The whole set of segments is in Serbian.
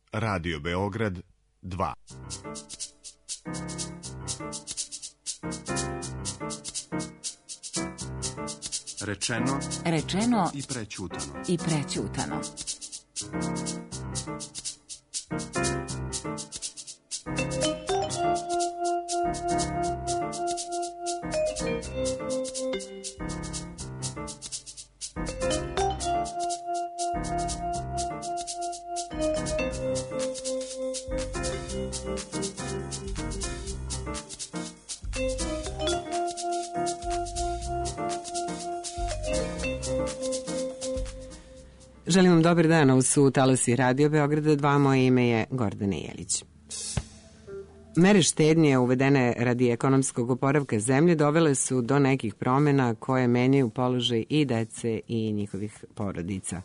Radio Beograd 2. Rečeno i prećutano. Želim vam dobar dan, ovo su talasi Radio Beograda 2, moje ime je Gordana Jelić. Mere štednje uvedene radi ekonomskog oporavka zemlje dovele su do nekih promjena koje menjaju položaj i dece i njihovih porodica.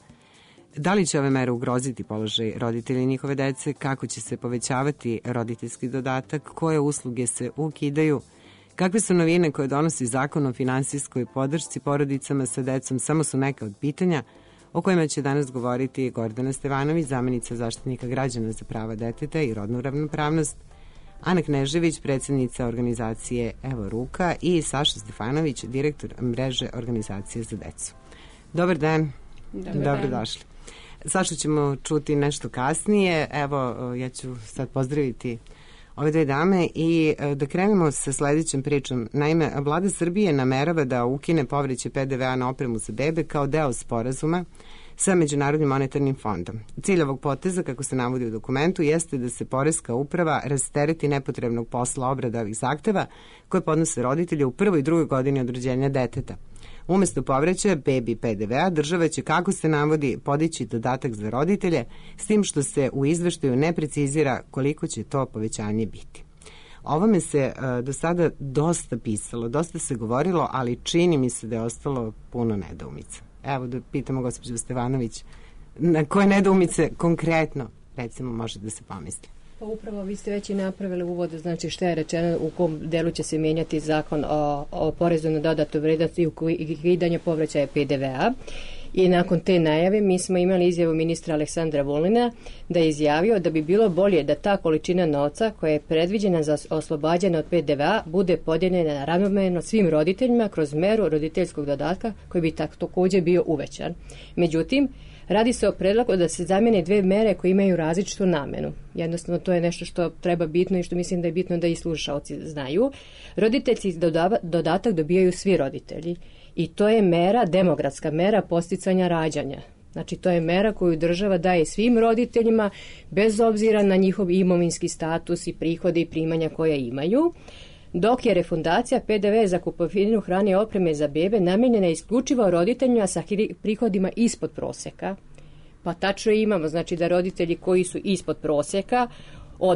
Da li će ove mere ugroziti položaj roditelja i njihove dece, kako će se povećavati roditeljski dodatak, koje usluge se ukidaju, kakve su novine koje donosi Zakon o finansijskoj podršci porodicama sa decom, samo su neka od pitanja o kojima će danas govoriti Gordana Stevanović, zamenica Zaštitnika građana za prava deteta i rodnu ravnopravnost, Ana Knežević, predsjednica organizacije Evo ruka i Saša Stefanović, direktor mreže organizacije za decu. Dobar dan. Dobrodošli. Sašu ćemo čuti nešto kasnije. Evo, ja ću sad pozdraviti ove dve dame i da krenemo sa sledećom pričom. Naime, Vlada Srbije namerava da ukine povraćaj PDV-a na opremu za bebe kao deo sporazuma sa Međunarodnim monetarnim fondom. Cilj ovog poteza, kako se navodi u dokumentu, jeste da se poreska uprava rastereti nepotrebnog posla obrada ovih zahteva koje podnose roditelje u prvoj i drugoj godini od rođenja deteta. Umesto povraćaja bebi PDV-a, država će, kako se navodi, podići dodatak za roditelje, s tim što se u izveštaju ne precizira koliko će to povećanje biti. Ovome se do sada dosta pisalo, dosta se govorilo, ali čini mi se da je ostalo puno nedoumica. Evo da pitamo gospođu Stevanović, na koje nedoumice konkretno, recimo, može da se pomisli? Pa upravo vi ste već i napravili uvod, znači šta je rečeno, u kom delu će se mijenjati zakon o porezu na dodatu vrednost i ukidanje povraćaja PDV-a. I nakon te najave mi smo imali izjavu ministra Aleksandra Vulina da je izjavio da bi bilo bolje da ta količina novca koja je predviđena za oslobađanje od PDV-a bude podijeljena ravnomerno svim roditeljima kroz meru roditeljskog dodatka koji bi također bio uvećan. Međutim, radi se o predlogu da se zamijene dve mere koje imaju različitu namenu. Jednostavno, to je nešto što treba bitno i što mislim da je bitno da i slušaoci znaju. Roditeljski dodatak dobijaju svi roditelji i to je mera, demografska mera podsticanja rađanja. Znači, to je mera koju država daje svim roditeljima bez obzira na njihov imovinski status i prihode i primanja koje imaju. Dok je refundacija PDV za kupovinu hrane i opreme za bebe namijenjena isključivo roditeljima sa prihodima ispod prosjeka. Pa tačno imamo, znači da roditelji koji su ispod prosjeka od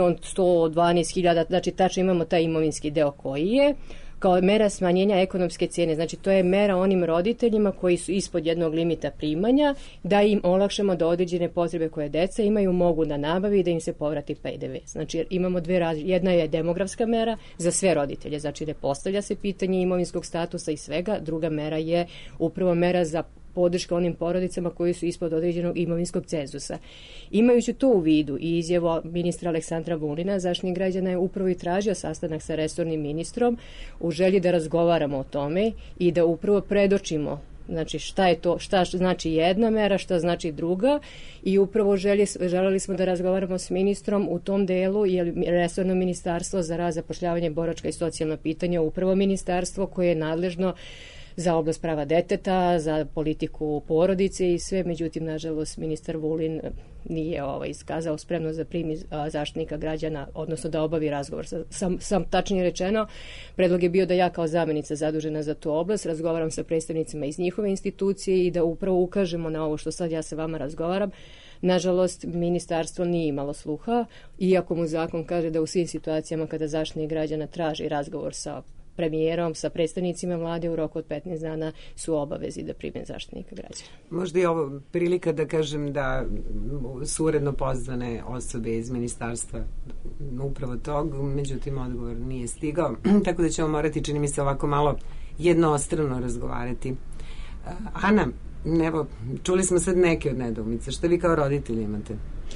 1.112.000, znači tačno imamo taj imovinski deo koji je, kao mera smanjenja ekonomske cijene. Znači to je mera onim roditeljima koji su ispod jednog limita primanja, da im olakšamo da određene potrebe koje deca imaju mogu da nabavi i da im se povrati PDV. Znači imamo dve različite. Jedna je demografska mera za sve roditelje, znači ne postavlja se pitanje imovinskog statusa i svega. Druga mera je upravo mera za podrška onim porodicama koji su ispod određenog imovinskog cenzusa. Imajući to u vidu i izjavu ministra Aleksandra Vulina, Zaštitnik građana je upravo i tražio sastanak sa resornim ministrom u želji da razgovaramo o tome i da upravo predočimo, znači šta je to, šta znači jedna mera, šta znači druga, i upravo željeli smo da razgovaramo s ministrom u tom delu, jer resorno ministarstvo za rad, zapošljavanje, boračka i socijalna pitanja upravo ministarstvo koje je nadležno za oblast prava deteta, za politiku porodice i sve. Međutim, nažalost, ministar Vulin nije iskazao spremnost da primi Zaštitnika građana, odnosno da obavi razgovor. Sam tačnije rečeno, predlog je bio da ja kao zamenica zadužena za tu oblast razgovaram sa predstavnicima iz njihove institucije i da upravo ukažemo na ovo što sad ja sa vama razgovaram. Nažalost, ministarstvo nije imalo sluha, iako mu zakon kaže da u svim situacijama kada Zaštitnik građana traži razgovor sa premijerom, sa predstavnicima vlade u roku od 15 dana su obavezi da prime Zaštitnika građana. Možda je ovo prilika da kažem da su uredno pozvane osobe iz ministarstva upravo tog, međutim odgovor nije stigao, tako da ćemo morati, čini mi se, ovako malo jednostrano razgovarati. Ana, evo, čuli smo sad neke od nedoumica. Šta vi kao roditelji imate?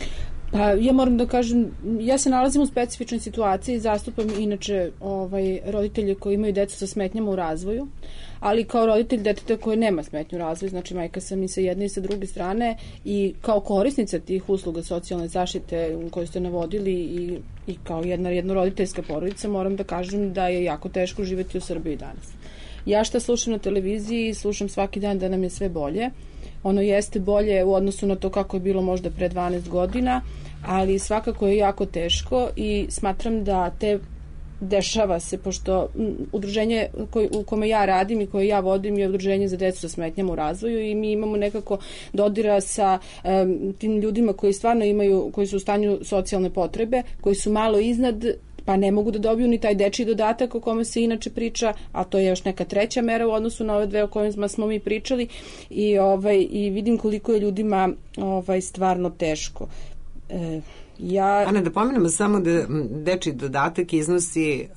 Pa ja moram da kažem, ja se nalazim u specifičnoj situaciji, zastupam inače roditelje koji imaju decu sa smetnjama u razvoju, ali kao roditelj deteta koje nema smetnju u razvoju, znači majka sam i sa jedne i sa druge strane, i kao korisnica tih usluga socijalne zaštite koje ste navodili i kao jedna roditeljska porodica, moram da kažem da je jako teško živjeti u Srbiji danas. Ja šta slušam na televiziji, slušam svaki dan da nam je sve bolje. Ono jeste bolje u odnosu na to kako je bilo možda pre 12 godina, ali svakako je jako teško i smatram da dešava se, pošto udruženje u kome ja radim i koje ja vodim je udruženje za decu sa smetnjama u razvoju i mi imamo nekako dodira sa tim ljudima koji stvarno imaju, koji su u stanju socijalne potrebe, koji su malo iznad, pa ne mogu da dobiju ni taj dečiji dodatak o kome se inače priča, a to je još neka treća mera u odnosu na ove dve o kojima smo mi pričali i vidim koliko je ljudima stvarno teško. Ana, da pomenemo samo da dečiji dodatak iznosi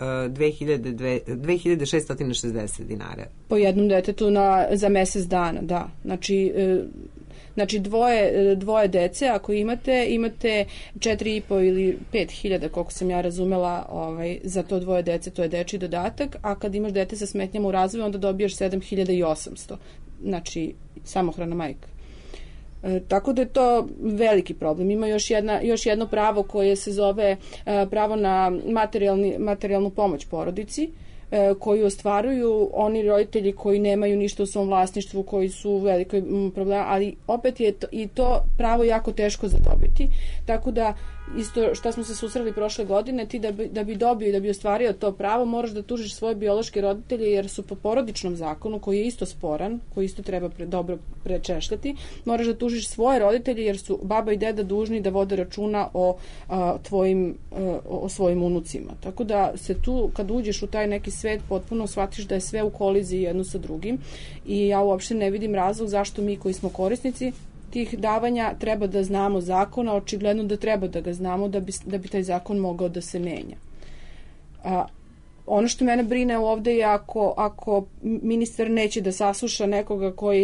2660 dinara. Po jednom detetu za mesec dana, da. Znači dvoje dece, ako imate 4,5 ili 5.000, koliko sam ja razumela, za to dvoje dece, to je dečiji dodatak, a kad imaš dete sa smetnjama u razvoju, onda dobijaš 7.800. Znači, samohrana majka. Tako da je to veliki problem. Ima još jedno pravo koje se zove pravo na materijalnu pomoć porodici, koju ostvaruju oni roditelji koji nemaju ništa u svom vlasništvu, koji su u velikoj problemu, ali opet je i to pravo jako teško zadobiti. Tako da isto šta smo se susreli prošle godine, ti da bi dobio i da bi ostvario to pravo, moraš da tužiš svoje biološke roditelje, jer su po porodičnom zakonu, koji je isto sporan, koji isto treba dobro prečešljati, moraš da tužiš svoje roditelje, jer su baba i deda dužni da vode računa o svojim unucima. Tako da se tu, kad uđeš u taj neki svet, potpuno shvatiš da je sve u koliziji jedno sa drugim i ja uopšte ne vidim razlog zašto mi koji smo korisnici tih davanja treba da znamo zakona, očigledno da treba da ga znamo da bi taj zakon mogao da se menja. Ono što mene brine ovde je ako ministar neće da sasluša nekoga koji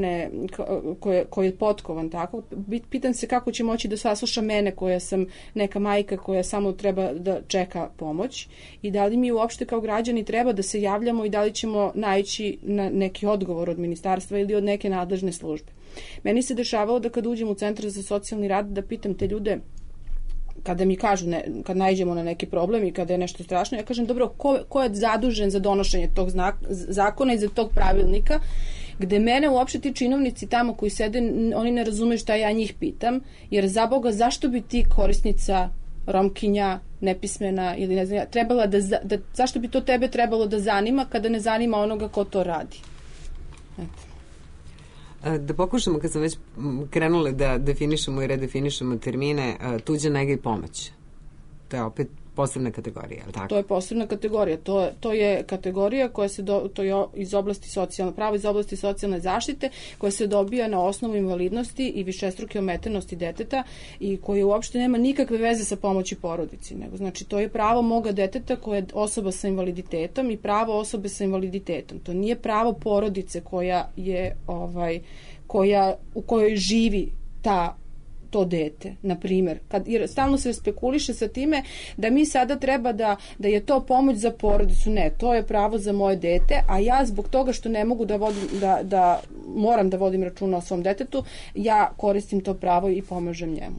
je potkovan tako, pitam se kako će moći da sasluša mene koja sam neka majka koja samo treba da čeka pomoć i da li mi uopšte kao građani treba da se javljamo i da li ćemo naići na neki odgovor od ministarstva ili od neke nadležne službe. Meni se dešavalo da kad uđem u Centar za socijalni rad da pitam te ljude, kada mi kažu, kad naiđemo na neki problem i kada je nešto strašno, ja kažem, dobro, ko je zadužen za donošenje tog zakona i za tog pravilnika, gde mene uopšte ti činovnici tamo koji sede, oni ne razumeju šta ja njih pitam, jer za Boga, zašto bi ti korisnica Romkinja, nepismena ili ne znam, trebala zašto bi to tebe trebalo da zanima kada ne zanima onoga ko to radi? Eto. Da pokušamo, kad sam već krenule da definišemo i redefinišemo termine, tuđa nega i pomoć. To je opet posebna kategorija, je li tako? To je posebna kategorija. To je kategorija koja to je iz oblasti pravo iz oblasti socijalne zaštite, koja se dobija na osnovu invalidnosti i višestruke ometenosti deteta i koje uopšte nema nikakve veze sa pomoći porodici. Nego, znači, to je pravo moga deteta koja je osoba sa invaliditetom i pravo osobe sa invaliditetom. To nije pravo porodice koja je u kojoj živi to dete, na primjer. Jer stalno se spekuliše sa time da mi sada treba da je to pomoć za porodicu. Ne, to je pravo za moje dete, a ja zbog toga što ne mogu da moram da vodim računa o svom detetu, ja koristim to pravo i pomažem njemu.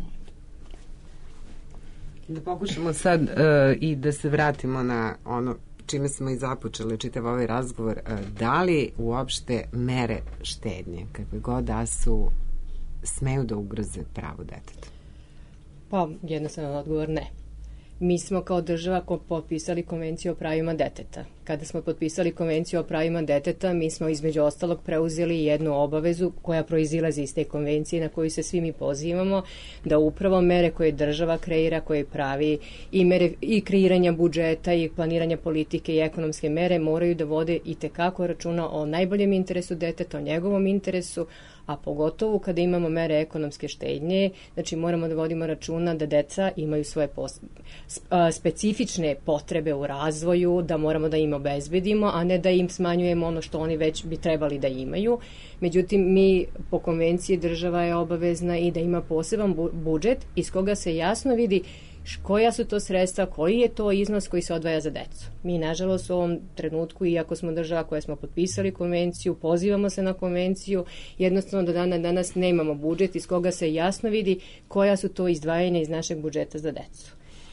Da pokušamo sad i da se vratimo na ono čime smo i započeli čitav ovaj razgovor. Da li uopšte mere štednje, kakve god da su, smeju da ugroze pravo deteta? Pa, jednostavan odgovor ne. Mi smo kao država potpisali Konvenciju o pravima deteta. Kada smo potpisali Konvenciju o pravima deteta, mi smo između ostalog preuzeli jednu obavezu koja proizilazi iz te konvencije na koju se svi mi pozivamo, da upravo mere koje država kreira, koje pravi i mere i kreiranja budžeta i planiranja politike i ekonomske mere moraju da vode i tekako računa o najboljem interesu deteta, o njegovom interesu, a pogotovo kada imamo mere ekonomske štednje, znači moramo da vodimo računa da deca imaju svoje specifične potrebe u razvoju, da moramo da im obezbedimo, a ne da im smanjujemo ono što oni već bi trebali da imaju. Međutim, mi po konvenciji država je obavezna i da ima poseban budžet iz koga se jasno vidi koja su to sredstva, koji je to iznos koji se odvaja za decu. Mi, nažalost, u ovom trenutku, iako smo država koja smo potpisali konvenciju, pozivamo se na konvenciju, jednostavno do dana danas nemamo budžet iz koga se jasno vidi koja su to izdvajanja iz našeg budžeta za decu.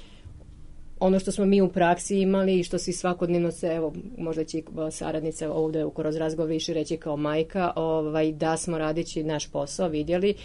Ono što smo mi u praksi imali i što se svakodnevno se, evo, možda će saradnica ovde kroz razgovor više reći kao majka, da smo radeći naš posao vidjeli.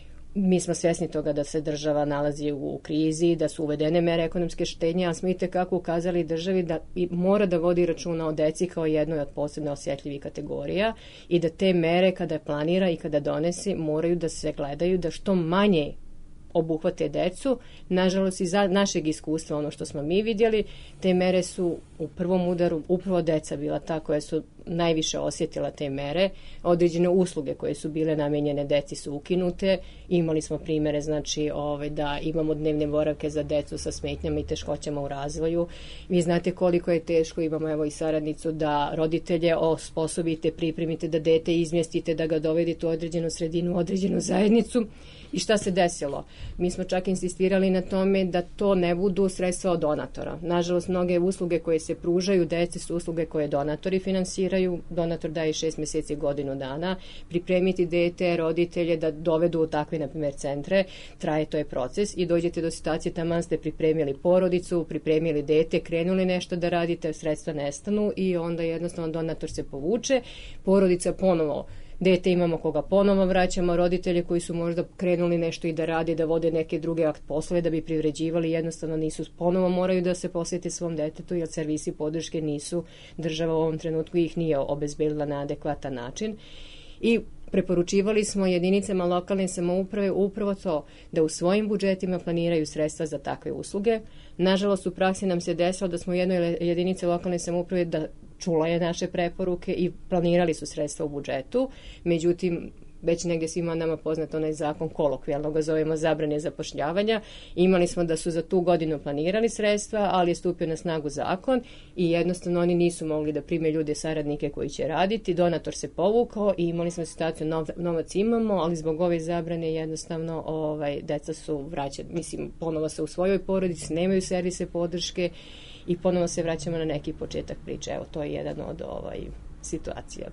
Mi smo svjesni toga da se država nalazi u krizi, da su uvedene mere ekonomske štednje, a smo i tekako ukazali državi da mora da vodi računa o deci kao jednoj od posebno osjetljivih kategorija i da te mere kada planira i kada donese moraju da se gledaju da što manje obuhvate decu. Nažalost, iz našeg iskustva, ono što smo mi vidjeli, te mere su u prvom udaru upravo deca bila ta koja su najviše osjetila te mere. Određene usluge koje su bile namenjene deci su ukinute. Imali smo primere, znači, da imamo dnevne boravke za decu sa smetnjama i teškoćama u razvoju. Vi znate koliko je teško, imamo evo i saradnicu, da roditelje osposobite, pripremite, da dete izmjestite, da ga dovedete u određenu sredinu, u određenu zajednicu. I šta se desilo? Mi smo čak insistirali na tome da to ne budu sredstva od donatora. Nažalost, mnoge usluge koje se pružaju deci su usluge koje donatori finansiraju. Donator daje 6 mjeseci, godinu dana. Pripremiti dete, roditelje da dovedu u takve, na primjer, centre, traje to je proces i dođete do situacije taman ste pripremili porodicu, pripremili dete, krenuli nešto da radite, sredstva nestanu i onda jednostavno donator se povuče, porodica ponovo dete imamo koga ponovo vraćamo, roditelje koji su možda krenuli nešto i da rade, da vode neke druge poslove da bi privređivali, jednostavno nisu, ponovo moraju da se posvete svom detetu jer servisi podrške nisu, država u ovom trenutku ih nije obezbedila na adekvatan način. I preporučivali smo jedinicama lokalne samouprave upravo to, da u svojim budžetima planiraju sredstva za takve usluge. Nažalost, u praksi nam se desilo da smo u jednoj jedinici lokalne samouprave da čula je naše preporuke i planirali su sredstva u budžetu, međutim, već negdje svima nama poznat onaj zakon, kolokvijalno ga zovemo zabrane zapošljavanja. Imali smo da su za tu godinu planirali sredstva, ali je stupio na snagu zakon i jednostavno oni nisu mogli da prime ljude, saradnike koji će raditi. Donator se povukao i imali smo situaciju, novac imamo, ali zbog ove zabrane jednostavno deca su vraćani, mislim, ponovo se u svojoj porodici, nemaju servise podrške i ponovo se vraćamo na neki početak priče. Evo, to je jedan od situacija.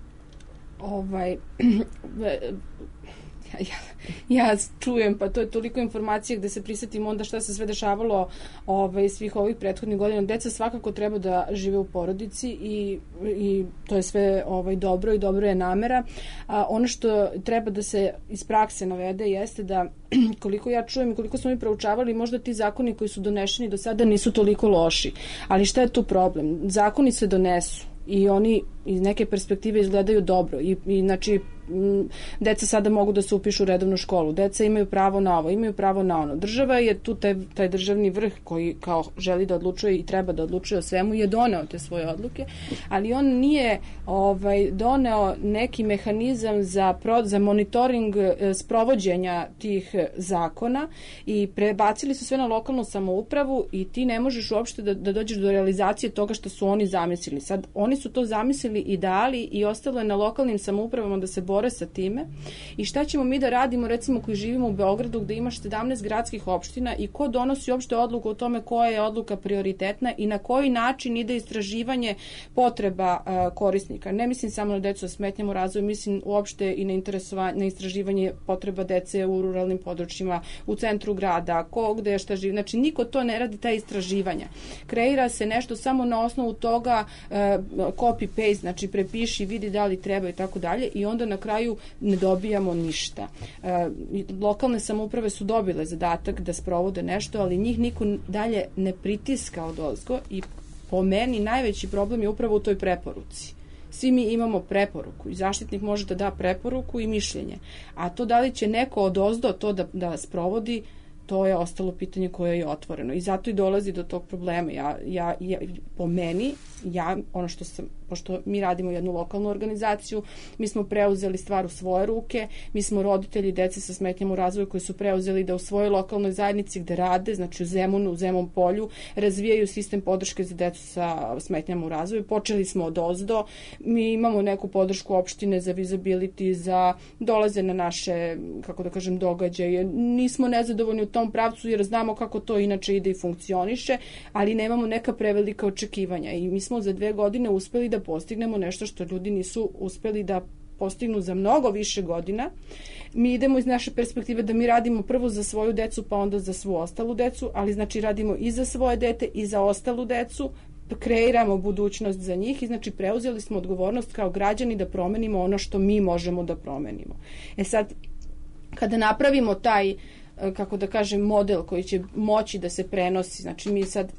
Ja čujem, pa to je toliko informacije gde se prisjetim onda šta se sve dešavalo svih ovih prethodnih godina. Deca svakako treba da žive u porodici i to je sve dobro i dobro je namera. Ono što treba da se iz prakse navede jeste da koliko ja čujem i koliko smo mi proučavali, možda ti zakoni koji su donešeni do sada nisu toliko loši. Ali šta je tu problem? Zakoni se donesu i oni iz neke perspektive izgledaju dobro i znači deca sada mogu da se upišu u redovnu školu, deca imaju pravo na ovo, imaju pravo na ono. Država je tu taj državni vrh koji kao želi da odlučuje i treba da odlučuje o svemu, je doneo te svoje odluke, ali on nije doneo neki mehanizam za monitoring sprovođenja tih zakona i prebacili su sve na lokalnu samoupravu i ti ne možeš uopšte da dođeš do realizacije toga što su oni zamislili. Sad, oni su to zamislili i dali i ostalo je na lokalnim samoupravama da se bore sa time. I šta ćemo mi da radimo, recimo koji živimo u Beogradu gde imaš 17 gradskih opština i ko donosi uopšte odluku o tome koja je odluka prioritetna i na koji način ide istraživanje potreba korisnika. Ne mislim samo na decu sa smetnjama u razvoju, mislim uopšte i na istraživanje potreba dece u ruralnim područjima, u centru grada, ko gde šta živi. Znači niko to ne radi, ta istraživanja. Kreira se nešto samo na osnovu toga copy-paste, znači prepiši, vidi da li treba i tako dalje i onda na kraju ne dobijamo ništa. Lokalne samouprave su dobile zadatak da sprovode nešto, ali njih niko dalje ne pritiska odozgo i po meni najveći problem je upravo u toj preporuci. Svi mi imamo preporuku i zaštitnik može da da preporuku i mišljenje. A to da li će neko odozdo to da sprovodi, to je ostalo pitanje koje je otvoreno. I zato i dolazi do tog problema. Po meni, ono što sam, pošto mi radimo jednu lokalnu organizaciju, mi smo preuzeli stvar u svoje ruke, mi smo roditelji dece sa smetnjama u razvoju koji su preuzeli da u svojoj lokalnoj zajednici gde rade, znači u Zemunu, u Zemun polju, razvijaju sistem podrške za decu sa smetnjama u razvoju. Počeli smo od ozdo, mi imamo neku podršku opštine za visibility, za dolaze na naše, kako da kažem, događaje. Nismo nezadovoljni u tom pravcu jer znamo kako to inače ide i funkcioniše, ali nemamo neka prevelika očekivanja i mi smo za 2 godine uspeli da postignemo nešto što ljudi nisu uspeli da postignu za mnogo više godina. Mi idemo iz naše perspektive da mi radimo prvo za svoju decu pa onda za svu ostalu decu, ali znači radimo i za svoje dete i za ostalu decu, kreiramo budućnost za njih i znači preuzeli smo odgovornost kao građani da promenimo ono što mi možemo da promenimo. Sad, kada napravimo taj, kako da kažem, model koji će moći da se prenosi, znači mi sad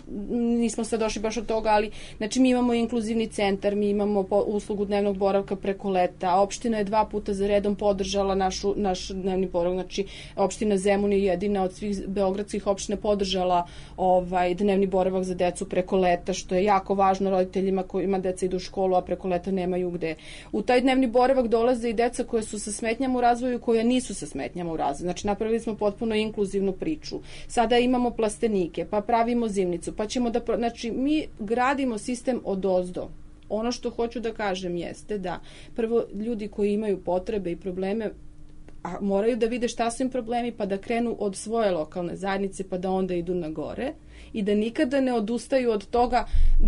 nismo sad došli baš od toga, ali znači mi imamo inkluzivni centar, mi imamo uslugu dnevnog boravka preko leta, opština je 2 puta za redom podržala naš dnevni boravak, znači opština Zemun je jedina od svih beogradskih opština podržala dnevni boravak za decu preko leta, što je jako važno roditeljima kojima deca idu u školu, a preko leta nemaju gde. U taj dnevni boravak dolaze i deca koja su sa smetnjama u razvoju i koja nisu sa smetnjama u razvoju, znači napravili smo potpuno inkluzivnu priču. Sada imamo plastenike, pa pravimo zimnicu, pa ćemo da... Znači, mi gradimo sistem odozdo. Ono što hoću da kažem jeste da prvo ljudi koji imaju potrebe i probleme moraju da vide šta su im problemi pa da krenu od svoje lokalne zajednice pa da onda idu na gore i da nikada ne odustaju od toga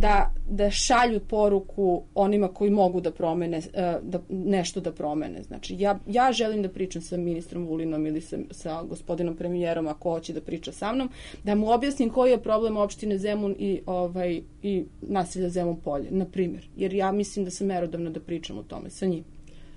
da šalju poruku onima koji mogu da promene, nešto da promene. Znači, ja želim da pričam sa ministrom Vulinom ili sa gospodinom premijerom ako hoće da priča sa mnom, da mu objasnim koji je problem opštine Zemun i naselja Zemun polje, na primjer. Jer ja mislim da sam merodavna da pričam o tome sa njim.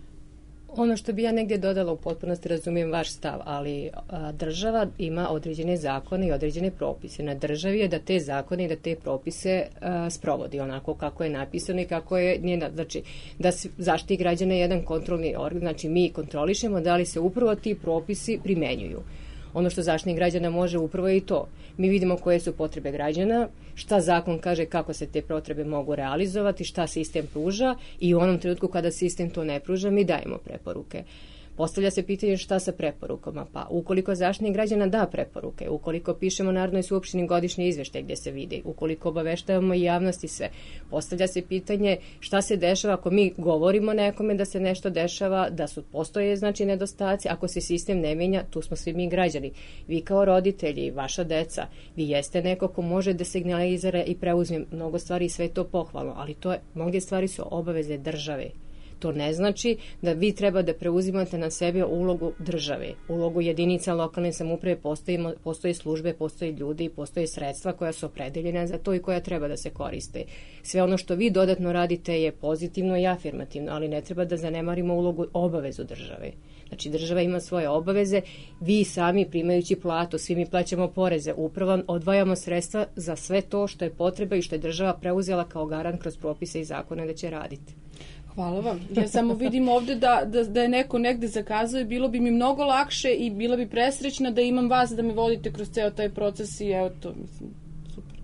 Ono što bi ja negdje dodala, u potpunosti razumijem vaš stav, ali država ima određene zakone i određene propise. Na državi je da te zakone i da te propise sprovodi onako kako je napisano i kako je njena, znači da Zaštitnik građana je jedan kontrolni organ, znači mi kontrolišemo da li se upravo ti propisi primenjuju. Ono što Zaštitnik građana može upravo je i to. Mi vidimo koje su potrebe građana, šta zakon kaže kako se te potrebe mogu realizovati, šta sistem pruža i u onom trenutku kada sistem to ne pruža, mi dajemo preporuke. Postavlja se pitanje šta sa preporukama, pa ukoliko Zaštitnik građana da preporuke, ukoliko pišemo Narodnoj skupštini godišnji izveštaj gdje se vidi, ukoliko obaveštavamo i javnosti sve, postavlja se pitanje šta se dešava ako mi govorimo nekome da se nešto dešava, da postoje znači nedostaci, ako se sistem ne menja, tu smo svi mi građani. Vi kao roditelji, vaša deca, vi jeste neko ko može da signalizira i preuzme mnogo stvari i sve to pohvalno, ali mnoge stvari su obaveze države. To ne znači da vi treba da preuzimate na sebe ulogu države, ulogu jedinica lokalne samouprave, postoje službe, postoje ljudi, postoje sredstva koja su opredeljena za to i koja treba da se koriste. Sve ono što vi dodatno radite je pozitivno i afirmativno, ali ne treba da zanemarimo ulogu obavezu države. Znači država ima svoje obaveze, vi sami primajući platu, svi mi plaćamo poreze, upravo odvajamo sredstva za sve to što je potreba i što je država preuzela kao garant kroz propise i zakone da će raditi. Hvala vam. Ja samo vidim ovde da je neko negde zakazao i bilo bi mi mnogo lakše i bila bi presrećna da imam vas da me vodite kroz ceo taj proces i evo to, mislim, super.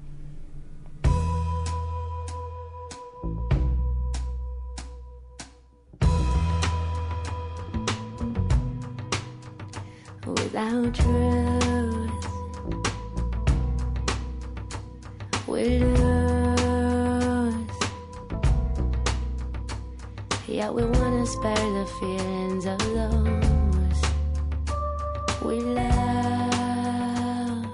Without truth, we lose. Yeah, we wanna spare the feelings of those we love.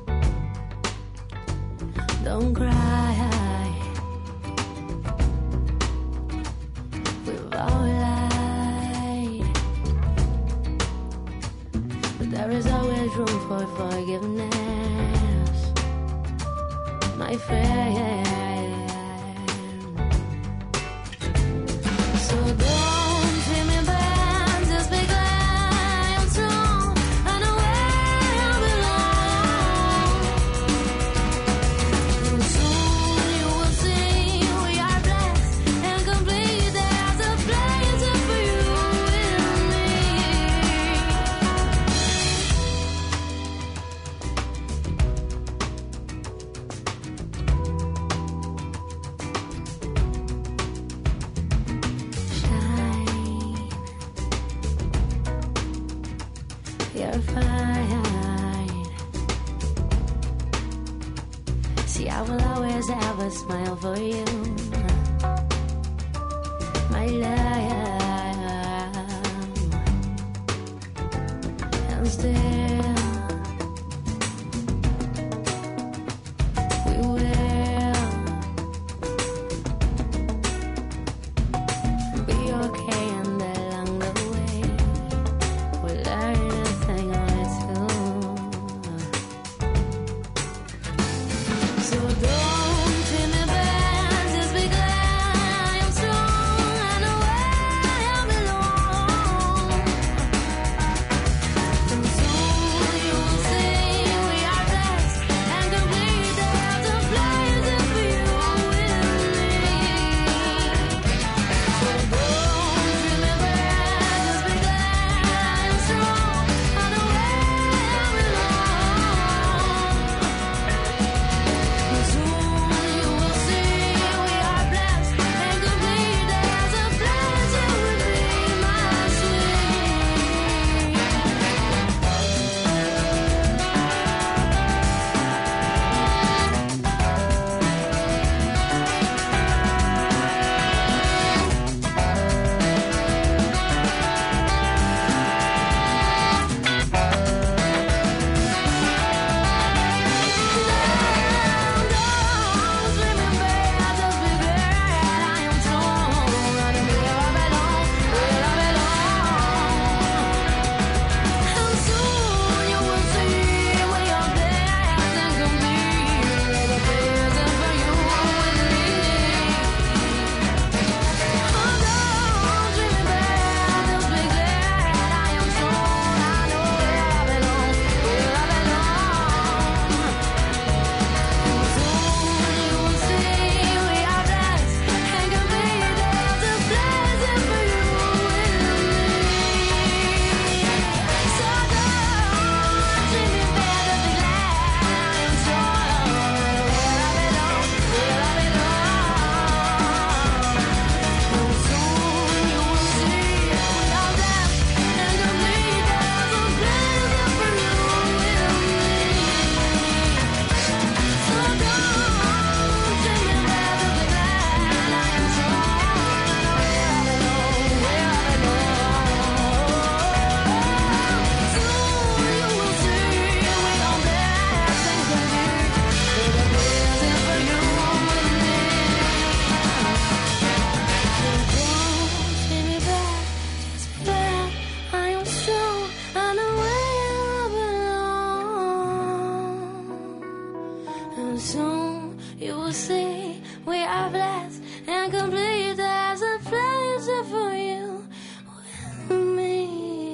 Don't cry, we've all lied, but there is always room for forgiveness, my friend. So don't see me bad, just be glad I am strong. I know where I belong. And soon you will see we are blessed and complete. There's a place for you and me. See, I will always have a smile for you, my love. And still we will be okay, and along the way we'll learn a thing or two. So don't treat me bad just because I am strong. I know where I belong. And soon you will see we are blessed and complete. There's a place for you with me. So don't treat me bad just because I am strong. I know where I belong. Soon you will see we are blessed and complete. There's a place you will be, my sweet. Don't treat me bad just because I am strong. I know where I belong, where I belong. And soon you will see we are blessed and complete. There's a place for you with me. Oh, don't treat me bad just because I am strong. I know where I belong, where I belong. Soon you will see we are blessed and complete. There's a place for you with me. So don't treat me bad just because I am strong. Where I belong, where I belong. Soon you will see we are blessed and complete. There's a place for you with me. So don't treat me bad just because I am strong. I know where I belong, where I belong. Soon you will see we are blessed and complete. There's a place for you with me. So don't treat me bad just because I am strong. I know where I belong. And soon you will see we are blessed and complete. There's a place for you with me.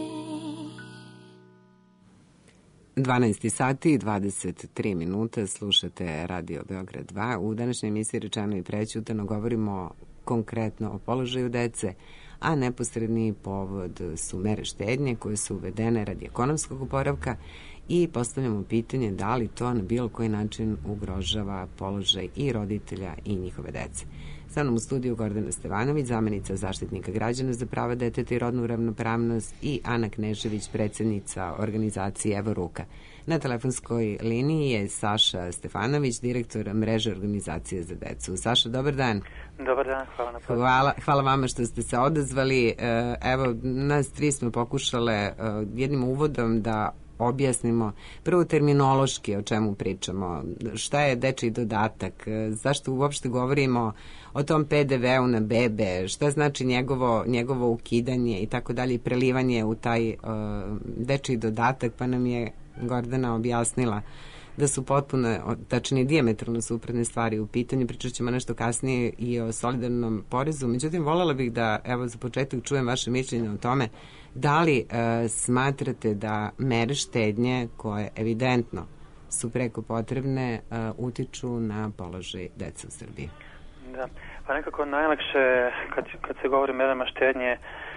12 sati i 23 minuta, slušate Radio Beograd 2. U današnjoj emisiji Rečeno i prećutano govorimo konkretno o položaju dece, a neposredni povod su mere štednje koje su uvedene radi ekonomskog oporavka i postavljamo pitanje da li to na bilo koji način ugrožava položaj i roditelja i njihove dece. Sa mnom u studiju Gordana Stevanović, zamenica Zaštitnika građana za prava deteta i rodnu ravnopravnost, i Ana Knežević, predsjednica organizacije Evo ruka. Na telefonskoj liniji je Saša Stefanović, direktor mreže organizacije za decu. Saša, dobar dan. Dobar dan, hvala na pozivu. Hvala vama što ste se odazvali. Evo, nas tri smo pokušale jednim uvodom da objasnimo prvo terminološki o čemu pričamo, šta je dečiji dodatak, zašto uopšte govorimo o tom PDV-u na bebe, šta znači njegovo ukidanje i tako dalje, i prelivanje u taj dečiji dodatak, pa nam je Gordana objasnila da su potpuno, tačnije dijametralno suprotne stvari u pitanju. Pričat ćemo nešto kasnije i o solidarnom porezu. Međutim, voljela bih da, evo, za početak čujem vaše mišljenje o tome. Da li smatrate da mere štednje, koje evidentno su preko potrebne, utiču na položaj dece u Srbiji? Da, pa nekako najlakše kad se govori o merama štednje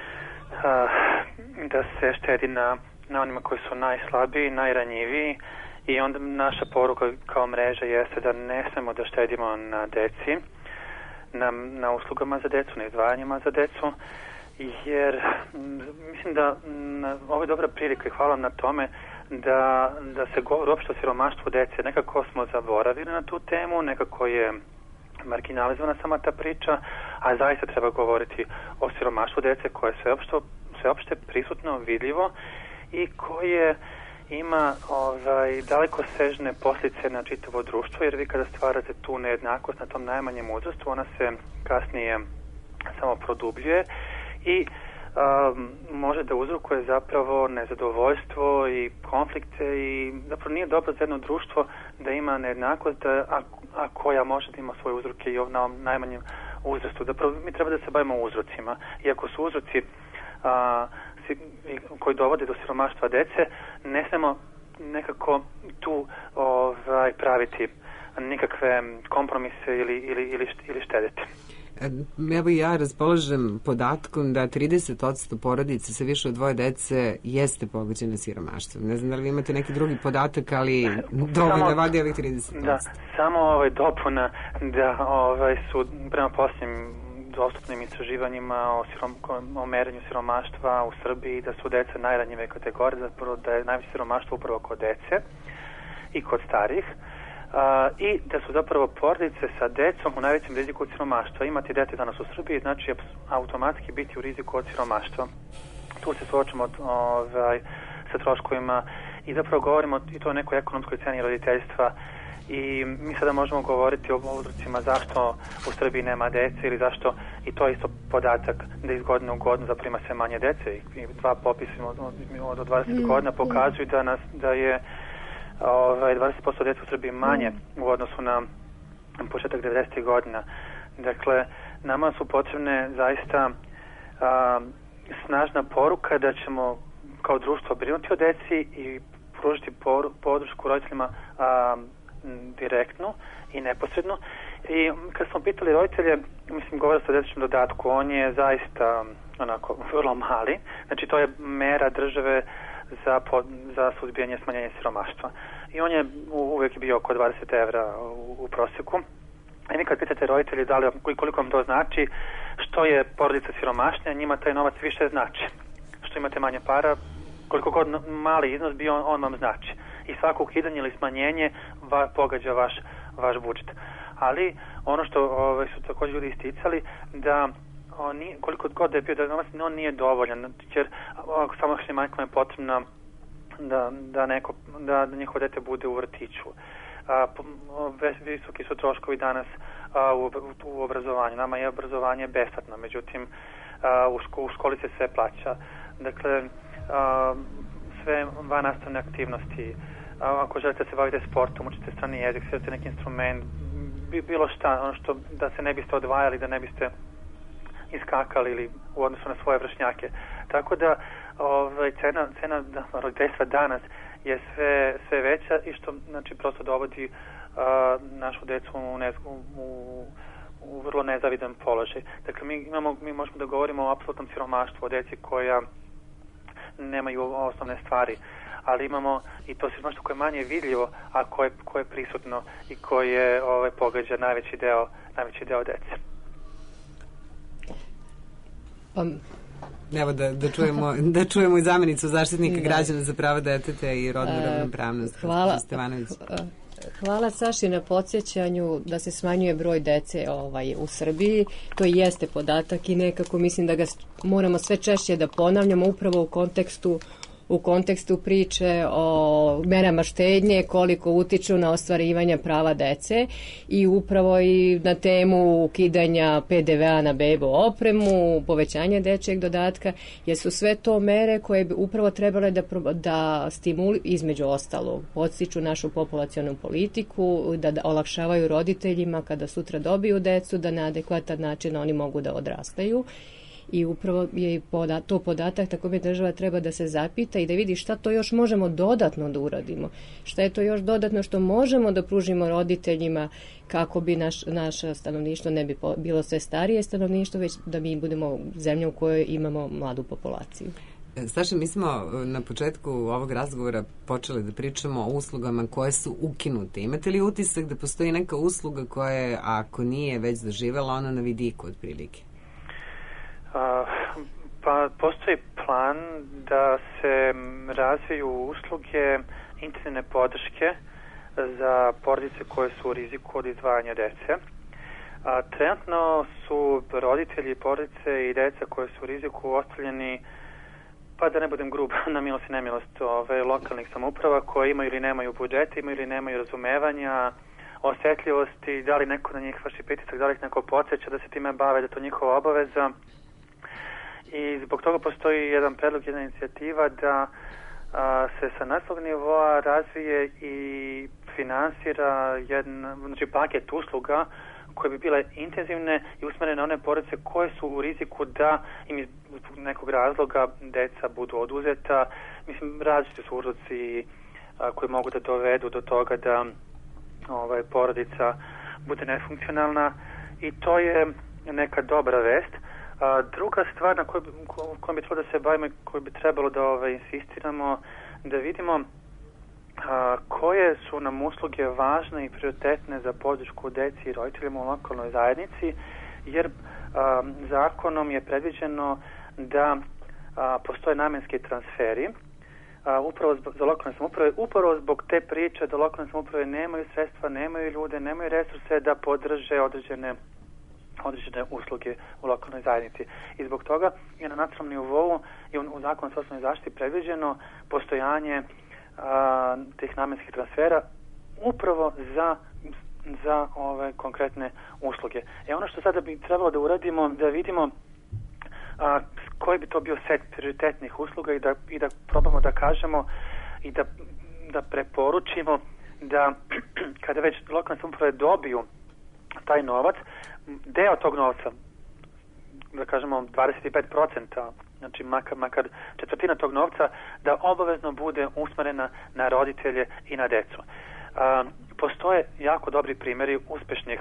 da se štedi na onima koji su najslabiji, najranjiviji, i onda naša poruka kao mreža jeste da ne smemo da štedimo na deci, na uslugama za decu, na izdvajanjima za decu, jer mislim da ovo je dobra prilika i hvala na tome da se govori uopšte o siromaštvu dece. Nekako smo zaboravili na tu temu, nekako je marginalizovana sama ta priča, a zaista treba govoriti o siromaštvu dece koje je sveopšte prisutno, vidljivo i koje ima daleko sežne posljedice na čitavo društvo, jer vi kada stvarate tu nejednakost na tom najmanjem uzrastu, ona se kasnije samo produbljuje i može da uzrokuje zapravo nezadovoljstvo i konflikte i zapravo nije dobro za jedno društvo da ima nejednakost, a koja može da ima svoje uzroke i na ovom najmanjem uzrastu. Zapravo mi treba da se bavimo uzrocima. Iako su uzroci koji dovode do siromaštva dece, ne smemo nekako tu praviti nikakve kompromise ili štediti. Evo ja raspolažem podatkom da 30% porodica sa više od 2 dece jeste pogođena siromaštvom. Ne znam da li vi imate neki drugi podatak, ali dovoljno da vadi ovih 30%. Da, samo dopuna da su prema posljednjim dostupnim istraživanjima o merenju siromaštva u Srbiji, da su deca najranjive kategorije, zapravo da je najveće siromaštvo upravo kod dece i kod starijih. I da su zapravo porodice sa decom u najvećem riziku od siromaštva. Imati dete danas u Srbiji znači automatski biti u riziku od siromaštva. Tu se suočimo sa troškovima i zapravo govorimo i to o nekoj ekonomskoj ceni roditeljstva i mi sada možemo govoriti o uzrocima zašto u Srbiji nema dece ili zašto, i to je isto podatak da iz godine u godinu zapravo ima sve manje dece i 2 popisa od 20 godina pokazuju da je 20% djece u Srbiji manje u odnosu na početak 90. godina. Dakle, nama su potrebne zaista snažna poruka da ćemo kao društvo brinuti o deci i pružiti podršku roditeljima direktnu i neposrednu. I kad smo pitali roditelje, mislim, govorili se o dječjem dodatku, on je zaista onako vrlo mali. Znači, to je mera države za suzbijanje smanjenja siromaštva. I on je uvijek bio oko 20 evra u prosjeku. I vi kad pitate roditelji koliko vam to znači, što je porodica siromašnija, njima taj novac više znači. Što imate manje para, koliko god mali iznos bio, on vam znači. I svako ukidanje ili smanjenje pogađa vaš budžet. Ali ono što su također ljudi isticali, da koliko god da je bio da novac, on nije dovoljan, jer samo majkama je potrebno da njihovo dete bude u vrtiću. Visoki su troškovi danas u obrazovanju. Nama je obrazovanje besplatno, međutim u školi se sve plaća. Dakle, sve vannastavne aktivnosti, ako želite se bavite sportom, učite strani jezik, svirate neki instrument, bilo šta, ono što da se ne biste odvajali, da ne biste iskakali ili u odnosu na svoje vršnjake. Tako da cena roditeljstva danas je sve veća i što znači prosto dovodi našu decu u vrlo nezavidan položaj. Dakle, mi možemo da govorimo o apsolutnom siromaštvu, o deci koja nemaju osnovne stvari, ali imamo i to siromaštvo koje je manje vidljivo, a koje je prisutno i koje pogađa najveći deo dece. Evo da čujemo i zamjenicu zaštitnika građana za prava deteta i rodnu ravnopravnost. Hvala Saši na podsjećanju da se smanjuje broj dece u Srbiji. To jeste podatak i nekako mislim da ga moramo sve češće da ponavljamo upravo u kontekstu priče o merama štednje, koliko utiču na ostvarivanje prava dece i upravo i na temu ukidanja PDV-a na bebo opremu, povećanje dečjeg dodatka, jer su sve to mere koje bi upravo trebale da između ostalog podstiču našu populacionu politiku, da olakšavaju roditeljima kada sutra dobiju decu, da na adekvatan način oni mogu da odrastaju. I upravo je to podatak, tako bi država treba da se zapita i da vidi šta to još možemo dodatno da uradimo. Šta je to još dodatno što možemo da pružimo roditeljima kako bi naše stanovništvo ne bi bilo sve starije stanovništvo, već da mi budemo zemlja u kojoj imamo mladu populaciju. Saša, mi smo na početku ovog razgovora počeli da pričamo o uslugama koje su ukinute. Imate li utisak da postoji neka usluga koja je, ako nije već zaživela, ona na vidiku otprilike? Pa postoji plan da se razviju usluge interne podrške za porodice koje su u riziku od izdvajanja dece. Trenutno su roditelji, porodice i deca koje su u riziku ostavljeni, pa da ne budem grub, na milost i nemilost lokalnih samouprava koje imaju ili nemaju budžete, imaju ili nemaju razumevanja, osetljivosti, da li neko na njih vrši pritisak, da li ih neko podsjeća da se time bave, da to njihova obaveza. I zbog toga postoji jedan predlog, jedna inicijativa da se sa nacionalnog nivoa razvije i finansira jedan paket usluga koje bi bile intenzivne i usmerene na one porodice koje su u riziku da im iz nekog razloga deca budu oduzeta. Mislim, različiti su uzroci koji mogu da dovedu do toga da porodica bude nefunkcionalna i to je neka dobra vest. Druga stvar na kojom bi trebalo da se bavimo i koju bi trebalo da insistiramo, da vidimo koje su nam usluge važne i prioritetne za podršku deci i roditeljima u lokalnoj zajednici, jer zakonom je predviđeno da postoje namenski transferi upravo za lokalne samouprave, upravo zbog te priče da lokalne samouprave nemaju sredstva, nemaju ljude, nemaju resurse da podrže određene usluge u lokalnoj zajednici. I zbog toga je na nacionalnom nivou i u zakonu o socijalnoj zaštiti predviđeno postojanje tih namenskih transfera upravo za ove konkretne usluge. Ono što sada bi trebalo da uradimo, da vidimo koji bi to bio set prioritetnih usluga i da probamo da kažemo i da preporučimo da kada već lokalne samouprave dobiju taj novac, deo tog novca, da kažemo 25%, znači makar četvrtina tog novca, da obavezno bude usmerena na roditelje i na decu. Postoje jako dobri primjeri uspešnih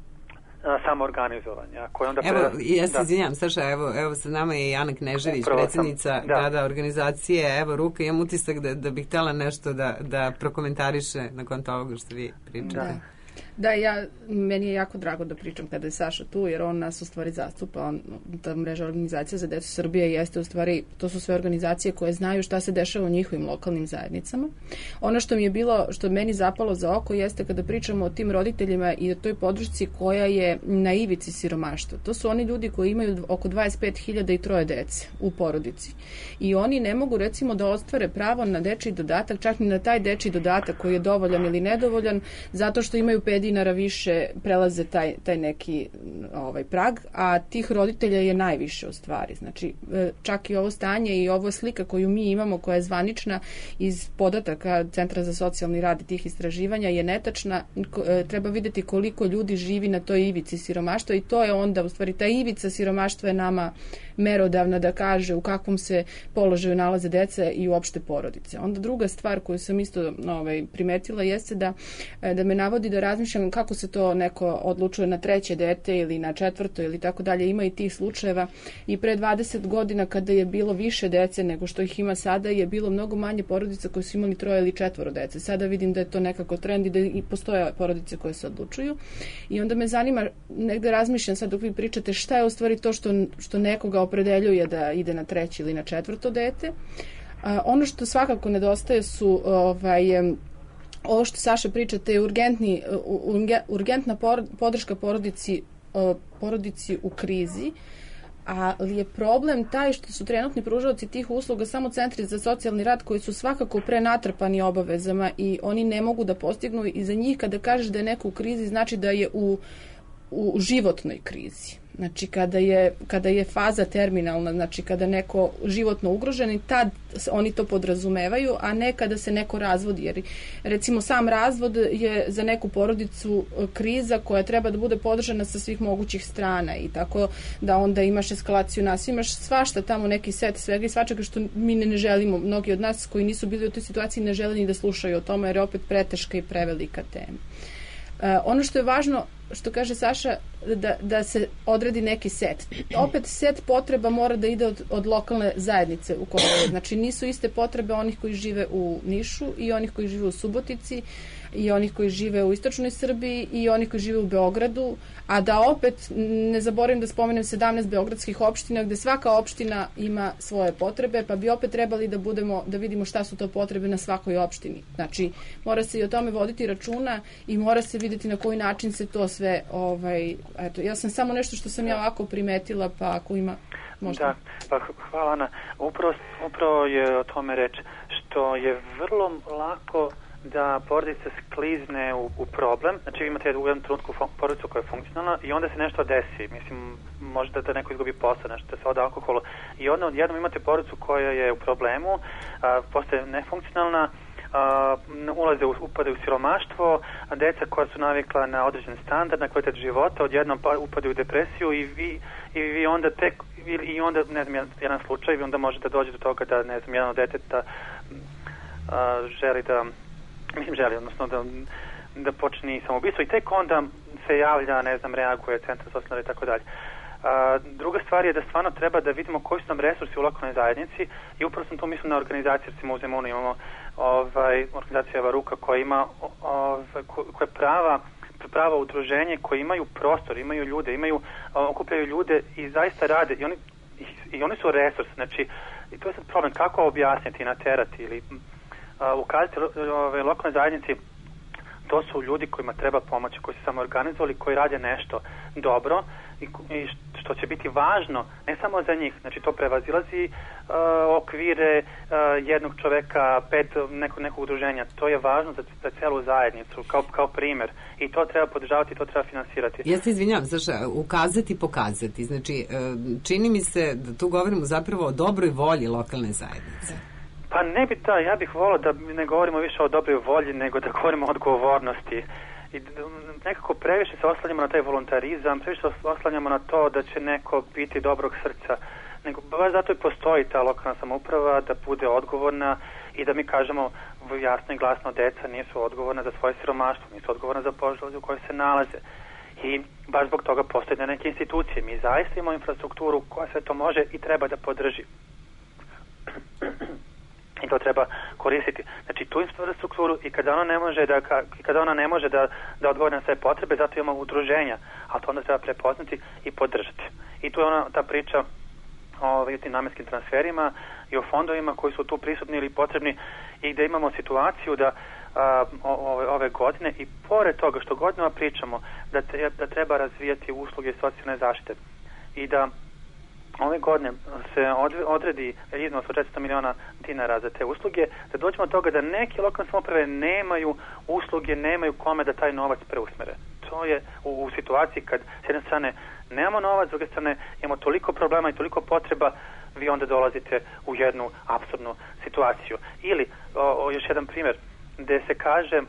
samoorganizovanja. Ja se izvinjam, Saša, evo sa nama je Jana Knežević, predsjednica organizacije Evo Ruka. Imam utisak da bih htjela nešto da prokomentariše nakon toga što vi pričate. Da, meni je jako drago da pričam kada je Saša tu, jer on nas u stvari zastupa. Ta mreža organizacija za decu Srbije jeste u stvari, to su sve organizacije koje znaju šta se dešava u njihovim lokalnim zajednicama. Ono što mi je bilo, što meni zapalo za oko jeste kada pričamo o tim roditeljima i o toj podršci koja je na ivici siromaštva. To su oni ljudi koji imaju oko 25.000 i 3 dece u porodici. I oni ne mogu recimo da ostvare pravo na dečiji dodatak, čak ni na taj dečiji dodatak koji je dovoljan ili nedovoljan, zato što imaju 5 dinara više, prelaze taj neki prag, a tih roditelja je najviše u stvari. Znači, čak i ovo stanje i ovo slika koju mi imamo, koja je zvanična iz podataka Centra za socijalni rad i tih istraživanja, je netačna. Treba vidjeti koliko ljudi živi na toj ivici siromaštva i to je onda, u stvari, ta ivica siromaštva je nama merodavna da kaže u kakvom se položaju nalaze deca i uopšte porodice. Onda druga stvar koju sam isto primetila jeste da me navodi da razmišljam kako se to neko odlučuje na 3. dete ili na 4. ili tako dalje. Ima i tih slučajeva i pre 20 godina kada je bilo više dece nego što ih ima sada, je bilo mnogo manje porodica koje su imali 3 ili 4 dece. Sada vidim da je to nekako trend i da i postoje porodice koje se odlučuju. I onda me zanima, negde razmišljam sad dok vi pričate, šta je u stvari to što nekoga opredeljuje da ide na 3. ili na 4. dete. Ono što svakako nedostaje su ovo što Saša pričate je urgentna podrška porodici u krizi, ali je problem taj što su trenutni pružaoci tih usluga samo centri za socijalni rad koji su svakako prenatrpani obavezama i oni ne mogu da postignu, i za njih kada kažeš da je neko u krizi znači da je u životnoj krizi. Znači kada je faza terminalna, znači kada neko životno ugrožen, i tad oni to podrazumevaju, a ne kada se neko razvodi, jer recimo sam razvod je za neku porodicu kriza koja treba da bude podržana sa svih mogućih strana, i tako da onda imaš eskalaciju nasilja, imaš svašta tamo, neki set svega i svačega što mi ne želimo. Mnogi od nas koji nisu bili u toj situaciji ne žele ni da slušaju o tome, jer je opet preteška i prevelika tema. Ono što je važno, što kaže Saša, da se odredi neki set. Opet set potreba mora da ide od lokalne zajednice u kojoj je. Znači nisu iste potrebe onih koji žive u Nišu i onih koji žive u Subotici, i onih koji žive u istočnoj Srbiji i onih koji žive u Beogradu, a da opet ne zaboravim da spomenem 17 beogradskih opština gde svaka opština ima svoje potrebe, pa bi opet trebali da vidimo šta su to potrebe na svakoj opštini. Znači, mora se i o tome voditi računa i mora se videti na koji način se to sve, eto, ja sam samo nešto što sam ja ovako primetila, pa ako ima možda. Da, pa hvala Ana. Upravo je o tome reč, što je vrlo lako da porodica sklizne u problem. Znači vi imate u jednom trenutku porodicu koja je funkcionalna i onda se nešto desi. Mislim, možda da neko izgubi posao, nešto da se ode alkoholu. I onda odjednom imate porodicu koja je u problemu, postaje nefunkcionalna, upadaju u siromaštvo, a deca koja su navikla na određen standard, na kvalitet života, odjednom upadaju u depresiju i vi onda i onda, ne znam, jedan slučaj, i onda može da dođe do toga da, ne znam, jedan od deteta želi, odnosno da počne samoubistvo i tek onda se javlja, ne znam, reaguje centar socijalne i tako dalje. Druga stvar je da stvarno treba da vidimo koji su nam resursi u lokalnoj zajednici i upravo sam tu mislio na organizaciju, recimo u Zemunu imamo organizacija Varuka koja ima koja je prava udruženje koji imaju prostor, imaju ljude, okupljaju ljude i zaista rade i oni su resurs, znači i to je sad problem kako objasniti, naterati ili ukazati lokalnoj zajednici. To su ljudi kojima treba pomoći, koji su samo organizovali, koji rade nešto dobro i što će biti važno ne samo za njih, znači to prevazilazi okvire jednog čoveka, nekog udruženja, to je važno za celu zajednicu kao primer i to treba podržavati, to treba finansirati. Ja se izvinjam, Saša, ukazati, pokazati, znači čini mi se da tu govorimo zapravo o dobroj volji lokalne zajednice. Pa ne bi ja bih volio da ne govorimo više o dobroj volji, nego da govorimo o odgovornosti. I nekako previše se oslanjamo na taj voluntarizam, previše se oslanjamo na to da će neko biti dobrog srca. Nego baš zato i postoji ta lokalna samouprava da bude odgovorna i da mi kažemo jasno i glasno deca nisu odgovorna za svoje siromaštvo, nisu odgovorna za položaj u kojoj se nalaze. I baš zbog toga postoje neke institucije. Mi zaista imamo infrastrukturu koja sve to može i treba da podrži. I to treba koristiti. Znači tu infrastrukturu i kada ona ne može da odgovori na sve potrebe, zato imamo udruženja, a to onda treba prepoznati i podržati. I tu je ta priča o tim namenskim transferima i o fondovima koji su tu prisutni ili potrebni i gde imamo situaciju da ove godine i pored toga što godinama pričamo da treba razvijati usluge socijalne zaštite i da ove godine se odredi iznos od 400 miliona dinara za te usluge, da dođemo od toga da neke lokalne samouprave nemaju usluge, nemaju kome da taj novac preusmere. To je u situaciji kad s jedne strane nemamo novac, s druge strane imamo toliko problema i toliko potreba, vi onda dolazite u jednu apsurdnu situaciju. Ili, još jedan primjer, gde se kaže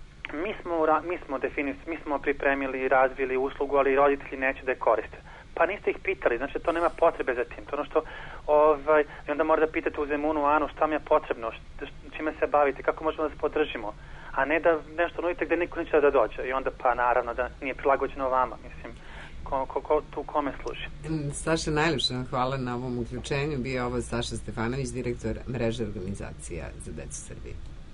mi smo pripremili i razvili uslugu, ali roditelji neće da je koriste. Pa niste ih pitali, znači to nema potrebe za tim. To ono što, i onda mora da pitate u Zemunu, Anu, šta mi je potrebno, čime se bavite, kako možemo da se podržimo, a ne da nešto nudite gde niko neće da dođe. I onda pa naravno da nije prilagođeno vama, mislim, ko tu kome služi. Saša, najljepša hvala na ovom uključenju. Bio ovo Saša Stefanović, direktor mreže organizacija za decu Srbije.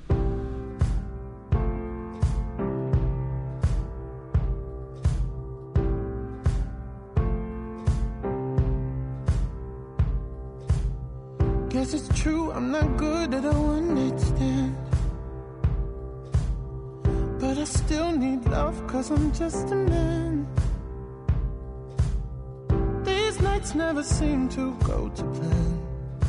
Guess it's true, I'm not good at a one-night stand, but I still need love, cause I'm just a man. These nights never seem to go to plan.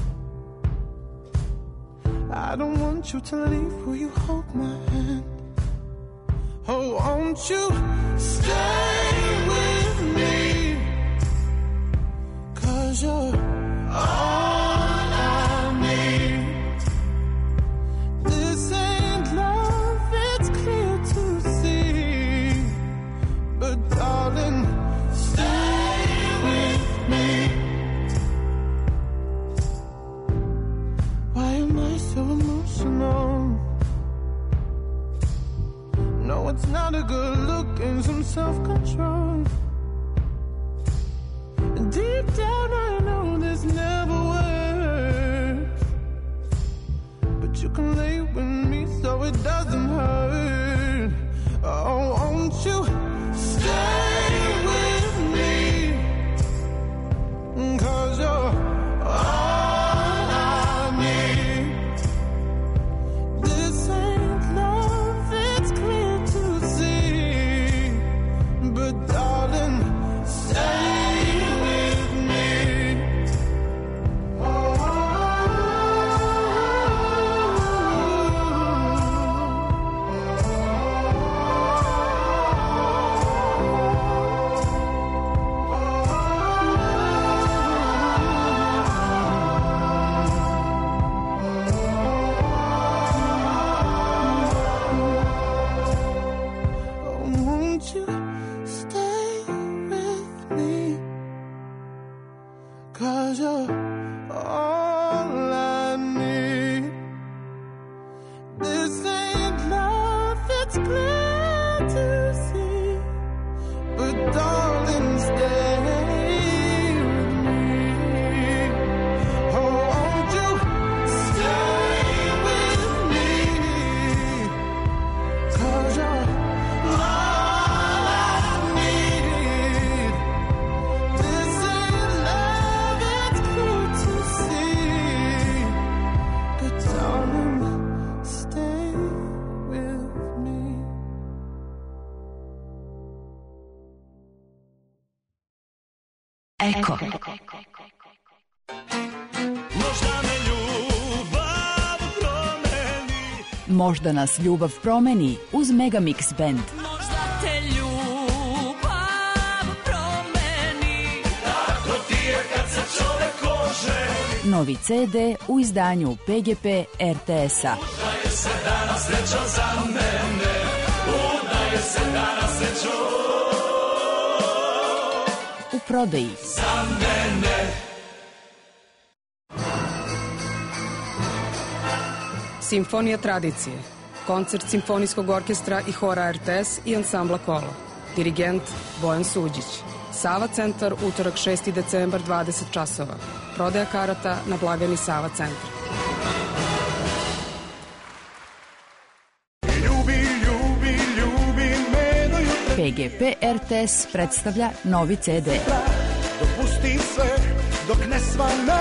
I don't want you to leave, will you hold my hand? Oh, won't you stay with me, cause you're all it's not a good look and some self-control. Deep down I know this never works, but you can lay with me so it doesn't hurt. hard to see, but darling, stay with me. Oh, won't you stay with me? 'Cause you're all I need. This is love, it's clear to see, but darling, stay with me. Eko. Možda nas ljubav promeni uz Megamix Band. Možda te ljubav promeni. Novi CD u izdanju PGP RTS-a. U prodaji. Simfonija tradicije. Koncert Simfonijskog orkestra i hora RTS i ansambla Kolo. Dirigent Bojan Suđić. Sava centar, utorak 6. decembar, 20 časova. Prodaja karata na blagajni Sava centar. PGP RTS predstavlja novi CD. Dopusti sve dok ne svane.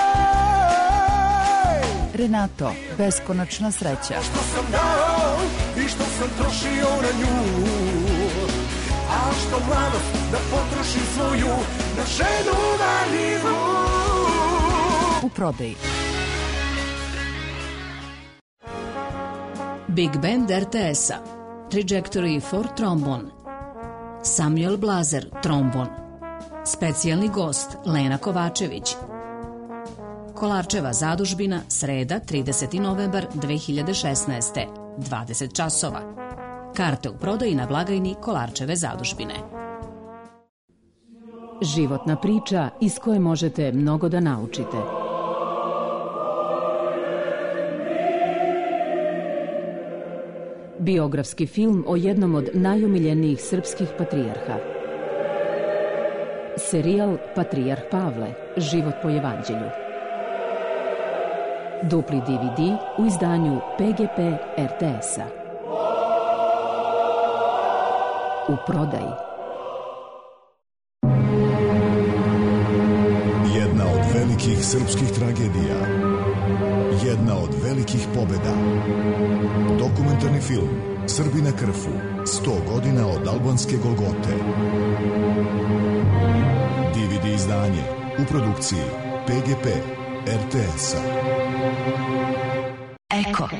Renato, beskonačna sreća. Što sam dao i što sam trošio na nju, a što mladost da potrošim svoju na ženu valjivu. U prodaji. Big Band RTS-a. Trajectory for Trombone. Samuel Blazer, trombon. Specijalni gost Lena Kovačević. Kolarčeva zadužbina, sreda, 30. novembar 2016. 20 časova. Karte u prodaji na blagajni Kolarčeve zadužbine. Životna priča iz koje možete mnogo da naučite. Biografski film o jednom od najomiljenijih srpskih patrijarha. Serijal Patrijarh Pavle, život po evanđelju. Dupli DVD u izdanju PGP RTS-a. U prodaji. Jedna od velikih srpskih tragedija. Jedna od velikih pobeda. Dokumentarni film Srbi na Krfu. 100 godina od albanske Golgote. DVD izdanje u produkciji PGP RTS-a. Eko.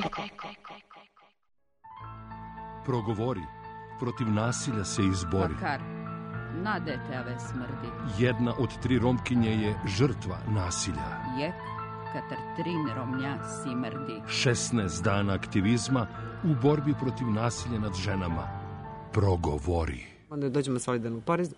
Progovori, protiv nasilja se izbori. Makar, na deteve smrdi. Jedna od 3 Romkinje je žrtva nasilja. Jek, katar 3 Romnja simrdi. 16 dana aktivizma u borbi protiv nasilja nad ženama. Progovori. Onda dođemo solidarnu porez.